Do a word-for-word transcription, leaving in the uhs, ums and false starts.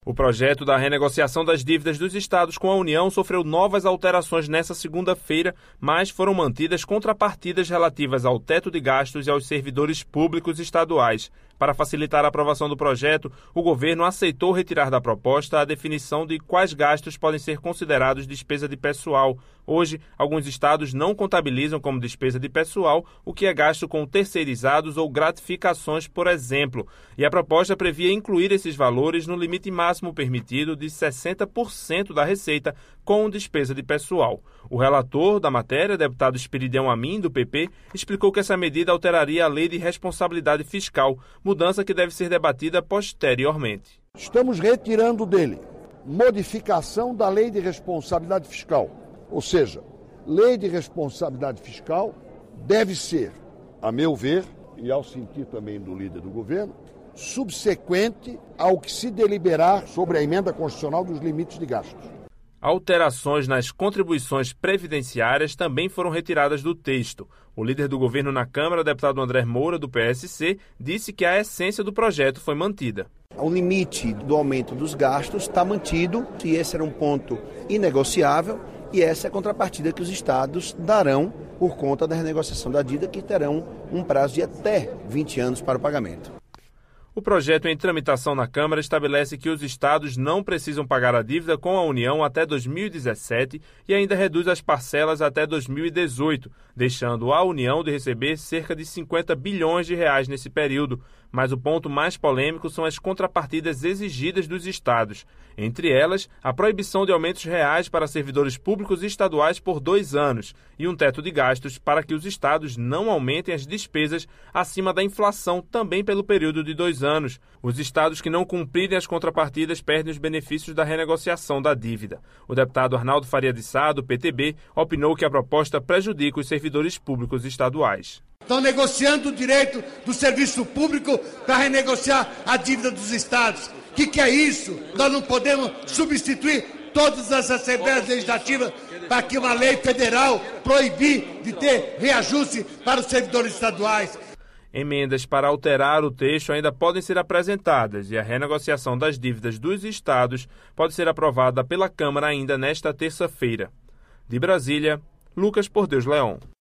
O projeto da renegociação das dívidas dos estados com a União sofreu novas alterações nesta segunda-feira, mas foram mantidas contrapartidas relativas ao teto de gastos e aos servidores públicos estaduais. Para facilitar a aprovação do projeto, o governo aceitou retirar da proposta a definição de quais gastos podem ser considerados despesa de pessoal. Hoje, alguns estados não contabilizam como despesa de pessoal o que é gasto com terceirizados ou gratificações, por exemplo. E a proposta previa incluir esses valores no limite máximo permitido de sessenta por cento da receita com despesa de pessoal. O relator da matéria, deputado Esperidião Amin, do P P, explicou que essa medida alteraria a lei de responsabilidade fiscal, mudança que deve ser debatida posteriormente. Estamos retirando dele modificação da lei de responsabilidade fiscal. Ou seja, lei de responsabilidade fiscal deve ser, a meu ver, e ao sentir também do líder do governo, subsequente ao que se deliberar sobre a emenda constitucional dos limites de gastos. Alterações nas contribuições previdenciárias também foram retiradas do texto. O líder do governo na Câmara, deputado André Moura, do P S C, disse que a essência do projeto foi mantida. O limite do aumento dos gastos está mantido e esse era um ponto inegociável e essa é a contrapartida que os estados darão por conta da renegociação da dívida, que terão um prazo de até vinte anos para o pagamento. O projeto em tramitação na Câmara estabelece que os estados não precisam pagar a dívida com a União até dois mil e dezessete e ainda reduz as parcelas até dois mil e dezoito, deixando a União de receber cerca de cinquenta bilhões de reais nesse período. Mas o ponto mais polêmico são as contrapartidas exigidas dos estados. Entre elas, a proibição de aumentos reais para servidores públicos estaduais por dois anos e um teto de gastos para que os estados não aumentem as despesas acima da inflação também pelo período de dois anos. Os estados que não cumprirem as contrapartidas perdem os benefícios da renegociação da dívida. O deputado Arnaldo Faria de Sá, do P T B, opinou que a proposta prejudica os servidores públicos estaduais. Estão negociando o direito do serviço público para renegociar a dívida dos estados. O que, que é isso? Nós não podemos substituir todas as assembleias legislativas para que uma lei federal proibir de ter reajuste para os servidores estaduais. Emendas para alterar o texto ainda podem ser apresentadas e a renegociação das dívidas dos estados pode ser aprovada pela Câmara ainda nesta terça-feira. De Brasília, Lucas Por Deus Leão.